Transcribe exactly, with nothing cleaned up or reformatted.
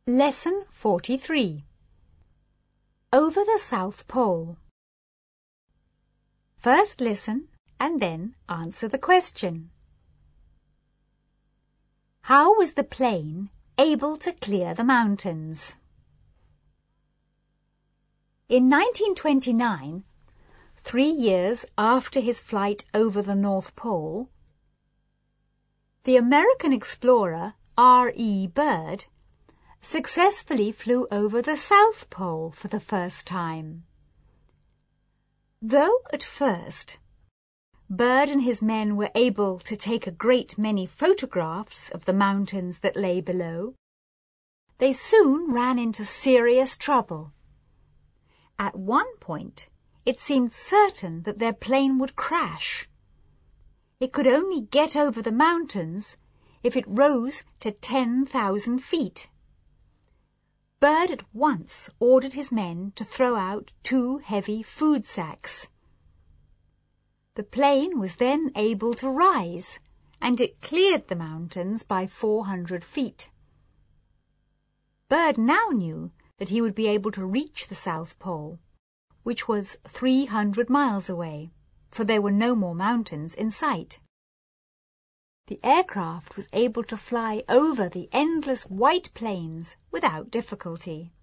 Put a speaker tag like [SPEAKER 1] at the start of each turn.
[SPEAKER 1] Lesson forty-three. Over the South Pole. First listen and then answer the question. How was the plane able to clear the mountains? In nineteen twenty-nine, three years after his flight over the North Pole, the American explorer R E Byrd successfully flew over the South Pole for the first time. Though at first Byrd and his men were able to take a great many photographs of the mountains that lay below, they soon ran into serious trouble. At one point, it seemed certain that their plane would crash. It could only get over the mountains if it rose to ten thousand feet. Byrd at once ordered his men to throw out two heavy food sacks. The plane was then able to rise, and it cleared the mountains by four hundred feet. Byrd now knew that he would be able to reach the South Pole, which was three hundred miles away, for there were no more mountains in sight. The aircraft was able to fly over the endless white plains without difficulty.